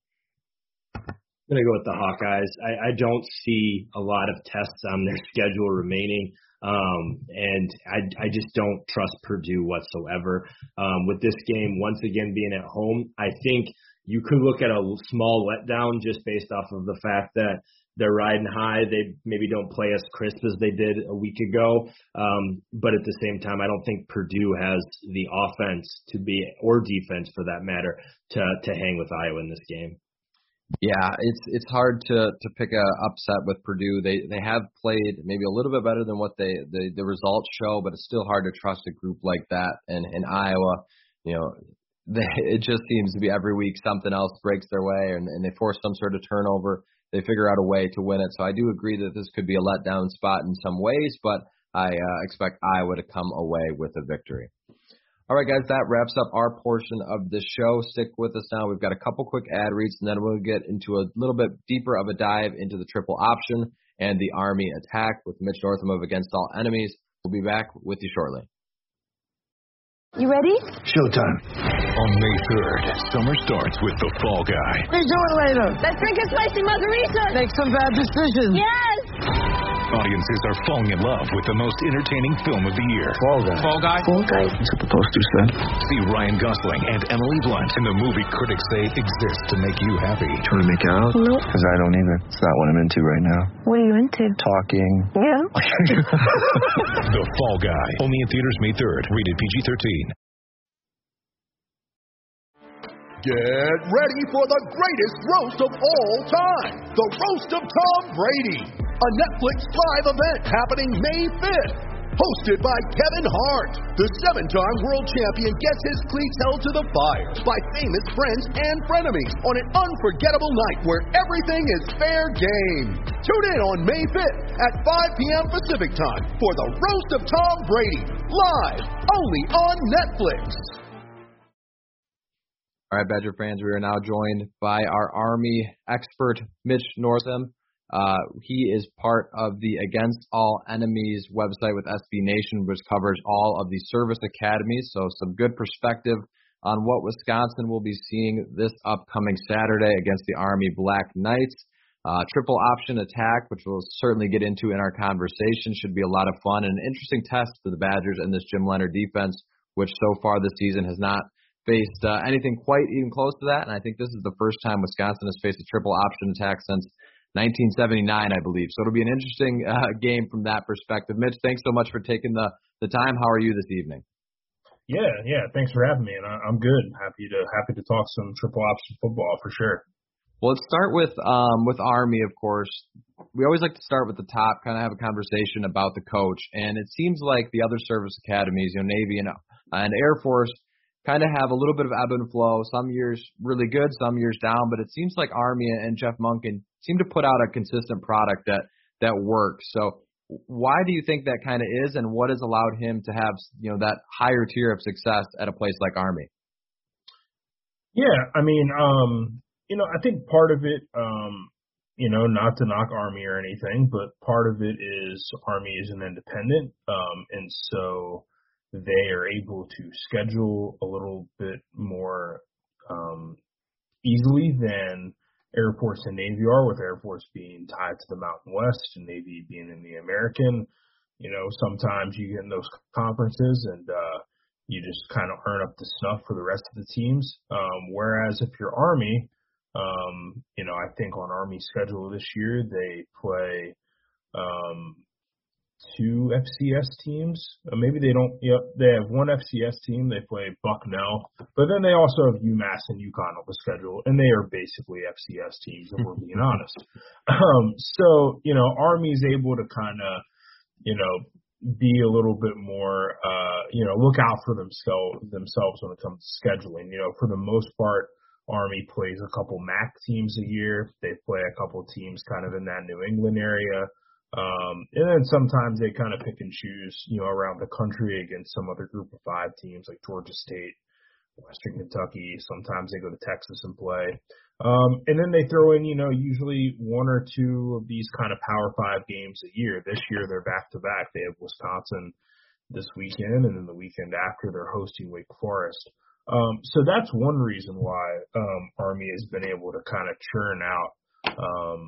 I'm going to go with the Hawkeyes. I don't see a lot of tests on their schedule remaining, and I just don't trust Purdue whatsoever. With this game, once again, being at home, I think you could look at a small letdown just based off of the fact that they're riding high. They maybe don't play as crisp as they did a week ago, but at the same time, I don't think Purdue has the offense to be, or defense for that matter, to hang with Iowa in this game.
Yeah, it's hard to pick a upset with Purdue. They have played maybe a little bit better than what the results show, but it's still hard to trust a group like that. And in Iowa, it just seems to be every week something else breaks their way, and they force some sort of turnover. They figure out a way to win it. So I do agree that this could be a letdown spot in some ways, but I expect Iowa to come away with a victory. All right, guys, that wraps up our portion of the show. Stick with us now. We've got a couple quick ad reads, and then we'll get into a little bit deeper of a dive into the triple option and the Army attack with Mitch Northam of Against All Enemies. We'll be back with you shortly.
You ready?
Showtime. On May 3rd, summer starts with The Fall Guy.
What are you doing later? Let's drink a spicy margarita. Make some bad decisions. Yes!
Audiences are falling in love with the most entertaining film of the year.
Fall Guy.
Fall Guy?
Fall Guy.
That's what the poster said. See Ryan Gosling and Emily Blunt in the movie critics say exists to make you happy.
Trying to make it out?
Nope.
Because I don't either. It's not what I'm into right now.
What are you into?
Talking.
Yeah.
The Fall Guy. Only in theaters May 3rd. Rated PG-13.
Get ready for the greatest roast of all time, the Roast of Tom Brady, a Netflix live event happening May 5th. Hosted by Kevin Hart, the 7-time world champion gets his cleats held to the fire by famous friends and frenemies on an unforgettable night where everything is fair game. Tune in on May 5th at 5 p.m. Pacific time for the Roast of Tom Brady, live only on Netflix.
All right, Badger fans, we are now joined by our Army expert, Mitch Northam. He is part of the Against All Enemies website with SB Nation, which covers all of the service academies. So some good perspective on what Wisconsin will be seeing this upcoming Saturday against the Army Black Knights. Triple option attack, which we'll certainly get into in our conversation, should be a lot of fun and an interesting test for the Badgers and this Jim Leonhard defense, which so far this season has not faced anything quite even close to that. And I think this is the first time Wisconsin has faced a triple option attack since 1979, I believe. So it'll be an interesting game from that perspective. Mitch, thanks so much for taking the time. How are you this evening?
Yeah. Thanks for having me, and I'm good. Happy to talk some triple option football for sure.
Well, let's start with Army, of course. We always like to start with the top, kind of have a conversation about the coach. And it seems like the other service academies, Navy and Air Force, kind of have a little bit of ebb and flow. Some years really good, some years down. But it seems like Army and Jeff Monken seem to put out a consistent product that works. So why do you think that kind of is, and what has allowed him to have that higher tier of success at a place like Army?
Yeah, I mean, I think part of it, not to knock Army or anything, but part of it is Army is an independent, and so they are able to schedule a little bit more easily than Air Force and Navy are, with Air Force being tied to the Mountain West and Navy being in the American. Sometimes you get in those conferences and you just kind of earn up the snuff for the rest of the teams. Whereas if you're Army, I think on Army's schedule this year, they play two FCS teams. Maybe they don't. They have one FCS team. They play Bucknell, but then they also have UMass and UConn on the schedule, and they are basically FCS teams, if we're being honest. So Army's able to kind of, be a little bit more, look out for themselves when it comes to scheduling. For the most part, Army plays a couple MAC teams a year. They play a couple teams kind of in that New England area. And then sometimes they kind of pick and choose, around the country against some other group of 5 teams like Georgia State, Western Kentucky. Sometimes they go to Texas and play. And then they throw in, usually 1 or 2 of these kind of Power 5 games a year. This year they're back-to-back. They have Wisconsin this weekend, and then the weekend after they're hosting Wake Forest. So that's one reason why Army has been able to kind of churn out,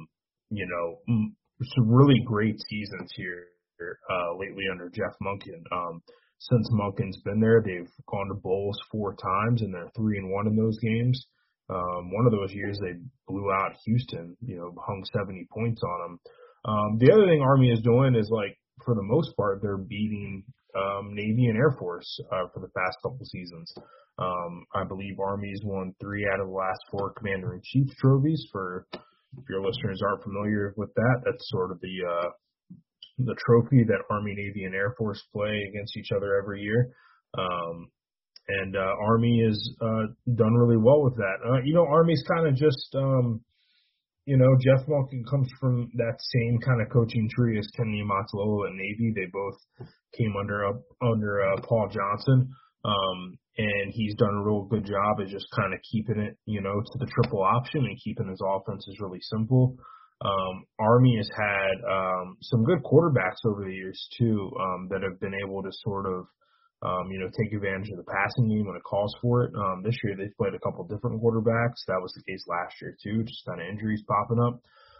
some really great seasons here lately under Jeff Monken. Since Monken's been there, they've gone to bowls 4 times, and they're 3-1 in those games. One of those years they blew out Houston, hung 70 points on them. The other thing Army is doing is, for the most part, they're beating Navy and Air Force for the past couple seasons. I believe Army's won 3 out of the last 4 Commander-in-Chief trophies. If your listeners aren't familiar with that, that's sort of the trophy that Army, Navy, and Air Force play against each other every year. And Army has done really well with that. Army's kind of just, Jeff Monken comes from that same kind of coaching tree as Ken Niumatalolo at Navy. They both came under Paul Johnson. And he's done a real good job of just kind of keeping it, to the triple option and keeping his offenses really simple. Army has had some good quarterbacks over the years too, that have been able to sort of, take advantage of the passing game when it calls for it. This year they've played a couple different quarterbacks. That was the case last year too, just kind of injuries popping up.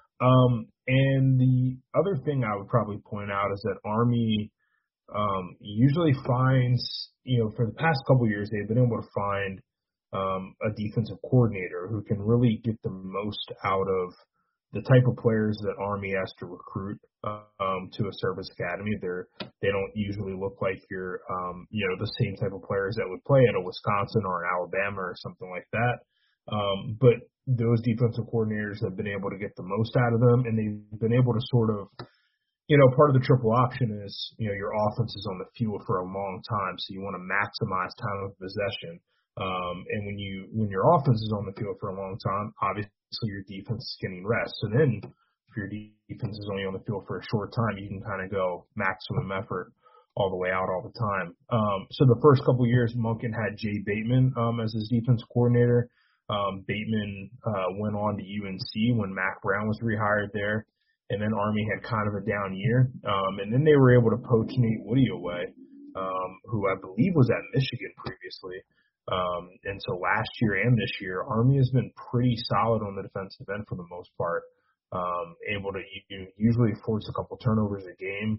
And the other thing I would probably point out is that Army usually finds, for the past couple of years, they've been able to find a defensive coordinator who can really get the most out of the type of players that Army has to recruit to a service academy. They don't usually look like you're, the same type of players that would play at a Wisconsin or an Alabama or something like that. But those defensive coordinators have been able to get the most out of them, and they've been able to sort of, part of the triple option is, your offense is on the field for a long time, so you want to maximize time of possession. And when your offense is on the field for a long time, obviously your defense is getting rest. So then if your defense is only on the field for a short time, you can kind of go maximum effort all the way out all the time. So the first couple of years, Monken had Jay Bateman as his defense coordinator. Bateman went on to UNC when Mac Brown was rehired there. and then Army had kind of a down year. And then they were able to poach Nate Woody away, who I believe was at Michigan previously. And so last year and this year, Army has been pretty solid on the defensive end for the most part, able to usually force a couple turnovers a game.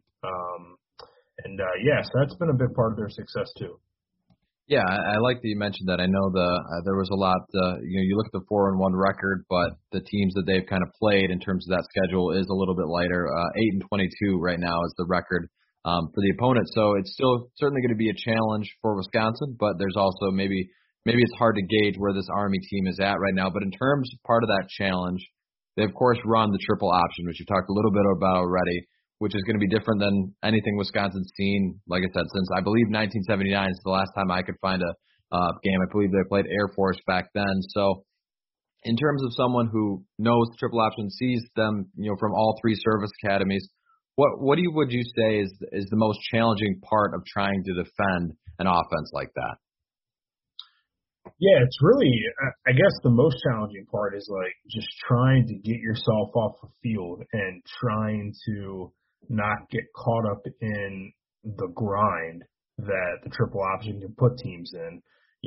So that's been a big part of their success too.
Yeah, I like that you mentioned that. I know there was a lot. You look at the 4-1 record, but the teams that they've kind of played in terms of that schedule is a little bit lighter. 8-22 right now is the record for the opponent. So it's still certainly going to be a challenge for Wisconsin, but there's also maybe it's hard to gauge where this Army team is at right now. But in terms of part of that challenge, they of course run the triple option, which you talked a little bit about already, which is going to be different than anything Wisconsin's seen, like I said, since I believe 1979 is the last time I could find a game. I believe they played Air Force back then. So in terms of someone who knows the triple option, sees them, from all three service academies, what would you say is the most challenging part of trying to defend an offense like that?
Yeah, it's really, I guess the most challenging part is like just trying to get yourself off the field and trying to not get caught up in the grind that the triple option can put teams in.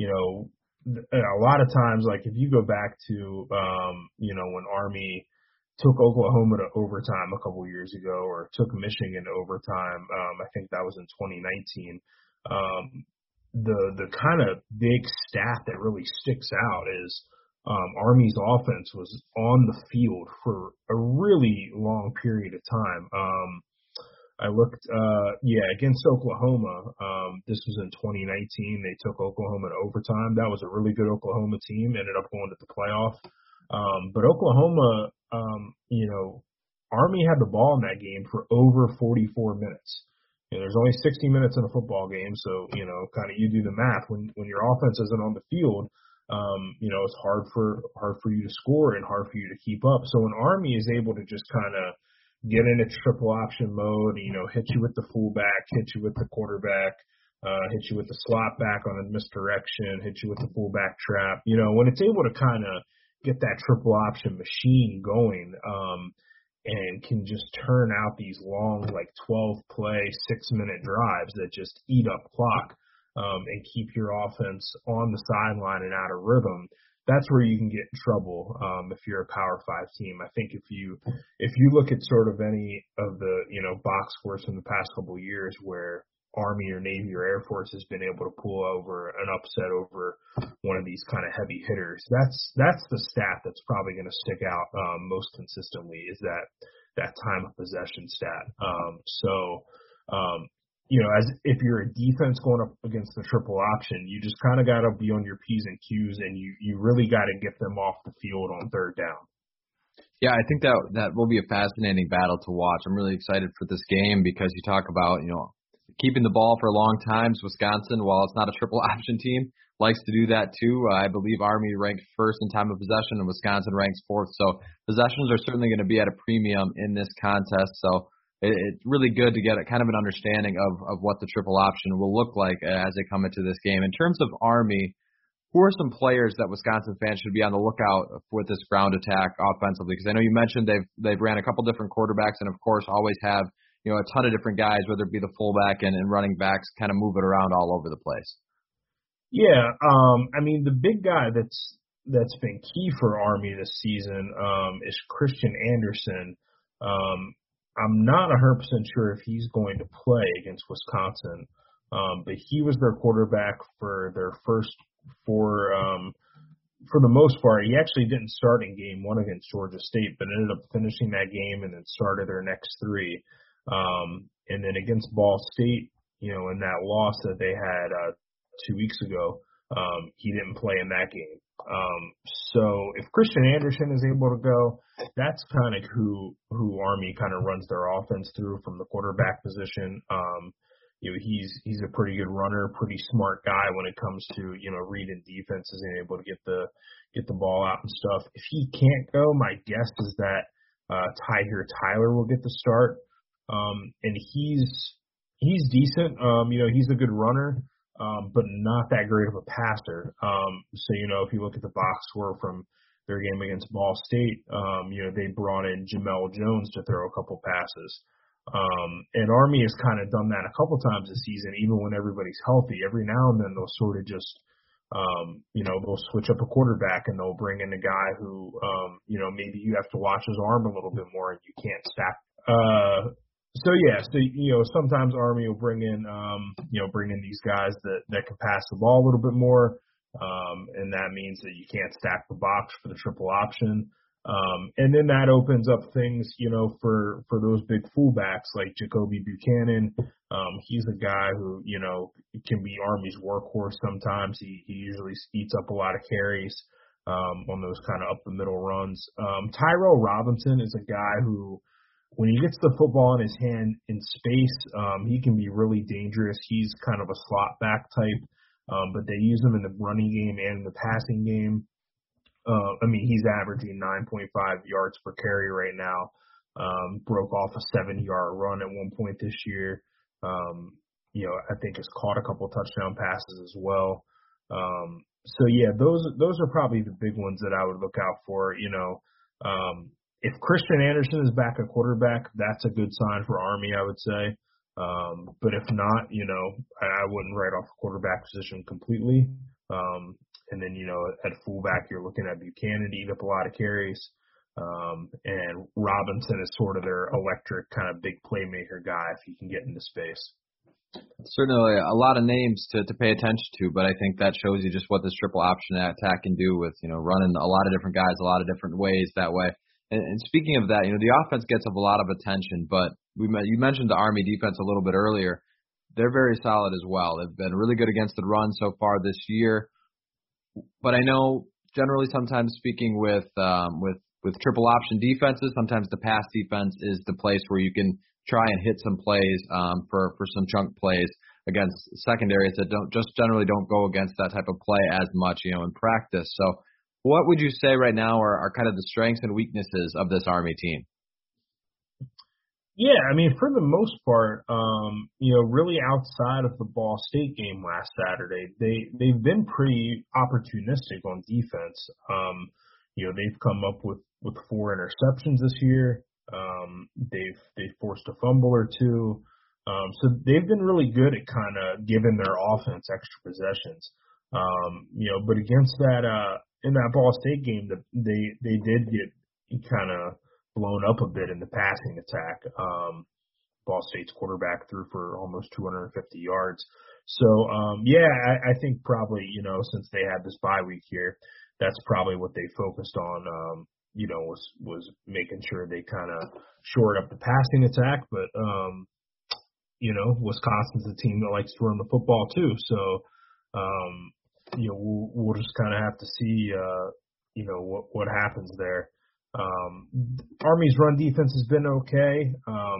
A lot of times, like if you go back to, when Army took Oklahoma to overtime a couple years ago, or took Michigan to overtime, I think that was in 2019. The kind of big stat that really sticks out is Army's offense was on the field for a really long period of time. I looked, against Oklahoma. This was in 2019. They took Oklahoma to overtime. That was a really good Oklahoma team. Ended up going to the playoff. But Oklahoma, Army had the ball in that game for over 44 minutes. There's only 60 minutes in a football game, so kind of you do the math. When your offense isn't on the field, it's hard for you to score and hard for you to keep up. So when Army is able to just kind of get into triple option mode, hit you with the fullback, hit you with the quarterback, hit you with the slot back on a misdirection, hit you with the fullback trap. When it's able to kind of get that triple option machine going, and can just turn out these long, like 12-play, 6-minute drives that just eat up clock, and keep your offense on the sideline and out of rhythm. That's where you can get in trouble if you're a Power 5 team. I think if you look at sort of any of the box scores from the past couple of years where Army or Navy or Air Force has been able to pull over an upset over one of these kind of heavy hitters, that's the stat that's probably going to stick out most consistently, is that time of possession stat. As if you're a defense going up against the triple option, you just kind of got to be on your P's and Q's, and you really got to get them off the field on third down.
Yeah, I think that will be a fascinating battle to watch. I'm really excited for this game because you talk about, keeping the ball for long times. Wisconsin, while it's not a triple option team, likes to do that too. I believe Army ranked first in time of possession and Wisconsin ranks fourth. So possessions are certainly going to be at a premium in this contest. So it's really good to get kind of an understanding of what the triple option will look like as they come into this game. In terms of Army, who are some players that Wisconsin fans should be on the lookout with this ground attack offensively? Because I know you mentioned they've ran a couple different quarterbacks and, of course, always have a ton of different guys, whether it be the fullback and running backs, kind of move it around all over the place.
Yeah, the big guy that's been key for Army this season is Christian Anderson. I'm not 100% sure if he's going to play against Wisconsin, but he was their quarterback for their first four. For the most part, he actually didn't start in game one against Georgia State, but ended up finishing that game and then started their next three. And then against Ball State, in that loss that they had 2 weeks ago, he didn't play in that game. So if Christian Anderson is able to go, that's kind of who Army kind of runs their offense through from the quarterback position. He's a pretty good runner, pretty smart guy when it comes to reading defenses and able to get the ball out and stuff. If he can't go, my guess is that Tyher Tyler will get the start. And he's decent. He's a good runner, but not that great of a passer. So if you look at the box score from their game against Ball State, they brought in Jamel Jones to throw a couple passes. And Army has kind of done that a couple times this season, even when everybody's healthy. Every now and then they'll sort of just, they'll switch up a quarterback and they'll bring in a guy who, maybe you have to watch his arm a little bit more and you can't stack. Sometimes Army will bring in these guys that can pass the ball a little bit more. And that means that you can't stack the box for the triple option. And then that opens up things, for those big fullbacks like Jacoby Buchanan. He's a guy who, can be Army's workhorse sometimes. He usually eats up a lot of carries on those kind of up the middle runs. Tyrell Robinson is a guy who, when he gets the football in his hand in space, he can be really dangerous. He's kind of a slot back type, but they use him in the running game and in the passing game. He's averaging 9.5 yards per carry right now. Broke off a 7-yard run at one point this year. I think has caught a couple touchdown passes as well. Those are probably the big ones that I would look out for. If Christian Anderson is back at quarterback, that's a good sign for Army, I would say. But if not, I wouldn't write off the quarterback position completely. And then, at fullback, you're looking at Buchanan to eat up a lot of carries. And Robinson is sort of their electric kind of big playmaker guy if he can get into space.
Certainly a lot of names to pay attention to, but I think that shows you just what this triple option attack can do with, running a lot of different guys a lot of different ways that way. And speaking of that, the offense gets a lot of attention, but you mentioned the Army defense a little bit earlier. They're very solid as well. They've been really good against the run so far this year. But I know generally sometimes speaking with triple option defenses, sometimes the pass defense is the place where you can try and hit some plays for some chunk plays against secondaries that generally don't go against that type of play as much, in practice. So what would you say right now are kind of the strengths and weaknesses of this Army team?
Yeah, for the most part, really outside of the Ball State game last Saturday, they've been pretty opportunistic on defense. They've come up with 4 interceptions this year. They've forced a fumble or 2. So they've been really good at kind of giving their offense extra possessions. But against that, in that Ball State game, they did get kind of blown up a bit in the passing attack. Ball State's quarterback threw for almost 250 yards. So, I think probably, since they had this bye week here, that's probably what they focused on, was making sure they kind of shored up the passing attack. But, Wisconsin's a team that likes to run the football too. So, we'll just kind of have to see, what happens there. Army's run defense has been okay.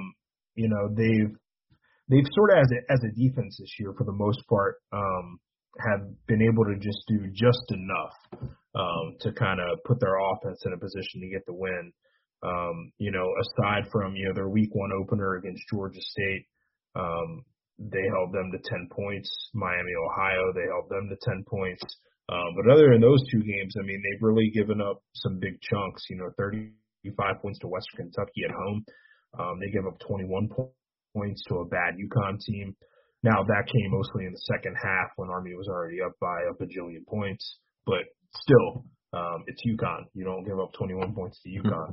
They've sort of as a defense this year for the most part have been able to just do just enough to kind of put their offense in a position to get the win. Aside from their week 1 opener against Georgia State, they held them to 10 points. Miami, Ohio, they held them to 10 points. But other than those 2 games, they've really given up some big chunks, 35 points to Western Kentucky at home. They gave up 21 points to a bad UConn team. Now, that came mostly in the second half when Army was already up by a bajillion points. But still, it's UConn. You don't give up 21 points to UConn.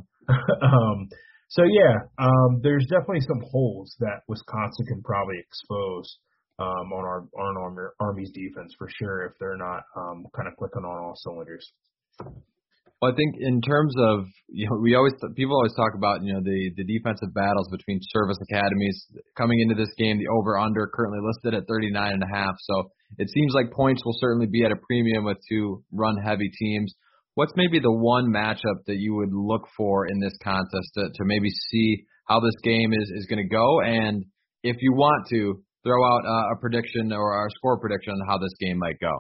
There's definitely some holes that Wisconsin can probably expose on Army's defense for sure if they're not kind of clicking on all cylinders.
Well, I think in terms of people always talk about the defensive battles between service academies coming into this game. The over/under currently listed at 39.5. So it seems like points will certainly be at a premium with 2 run-heavy teams. What's maybe the one matchup that you would look for in this contest to maybe see how this game is going to go, and if you want to, throw out a prediction or a score prediction on how this game might go?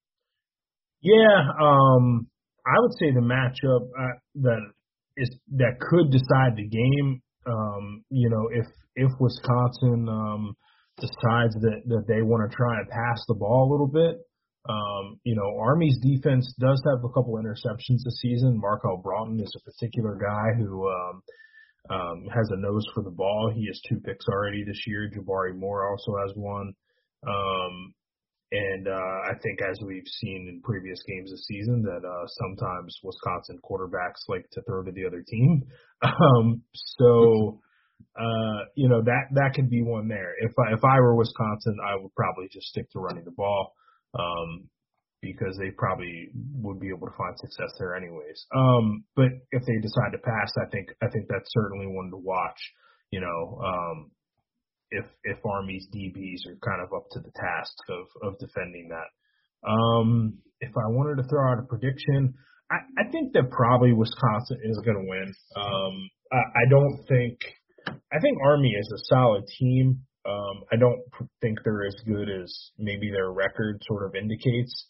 I would say the matchup that could decide the game, if Wisconsin decides that they want to try and pass the ball a little bit, Army's defense does have a couple interceptions this season. Markel Broughton is a particular guy who has a nose for the ball. He has 2 picks already this year. Jabari Moore also has 1. I think, as we've seen in previous games this season, that sometimes Wisconsin quarterbacks like to throw to the other team. That could be one there. If I were Wisconsin, I would probably just stick to running the ball because they probably would be able to find success there anyways. But if they decide to pass, I think that's certainly one to watch. If Army's DBs are kind of up to the task of defending that. If I wanted to throw out a prediction, I think that probably Wisconsin is going to win. I think Army is a solid team. I don't think they're as good as maybe their record sort of indicates.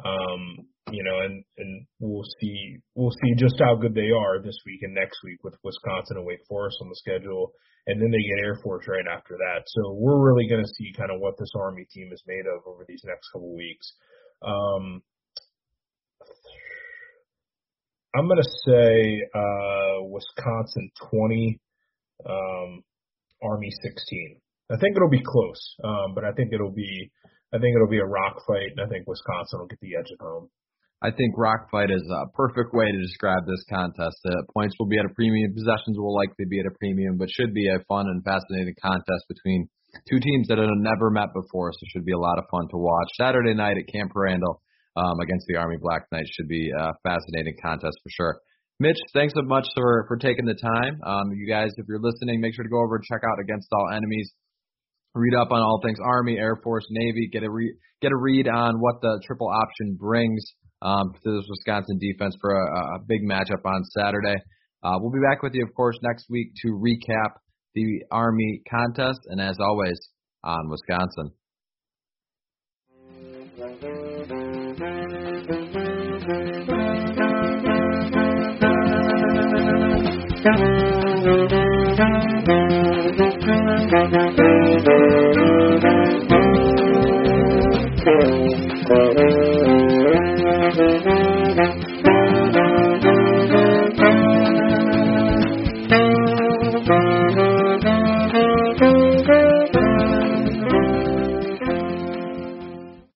And we'll see just how good they are this week and next week with Wisconsin and Wake Forest on the schedule, and then they get Air Force right after that. So we're really going to see kind of what this Army team is made of over these next couple weeks. I'm going to say Wisconsin 20, Army 16. I think it'll be close, but I think it'll be a rock fight, and I think Wisconsin will get the edge at home.
I think rock fight is a perfect way to describe this contest. Points will be at a premium. Possessions will likely be at a premium, but should be a fun and fascinating contest between 2 teams that have never met before, so it should be a lot of fun to watch. Saturday night at Camp Randall against the Army Black Knights should be a fascinating contest for sure. Mitch, thanks so much for taking the time. You guys, if you're listening, make sure to go over and check out Against All Enemies. Read up on all things Army, Air Force, Navy. Get a read on what the triple option brings to this Wisconsin defense for a big matchup on Saturday. We'll be back with you, of course, next week to recap the Army contest. And as always, on Wisconsin.
Thank you.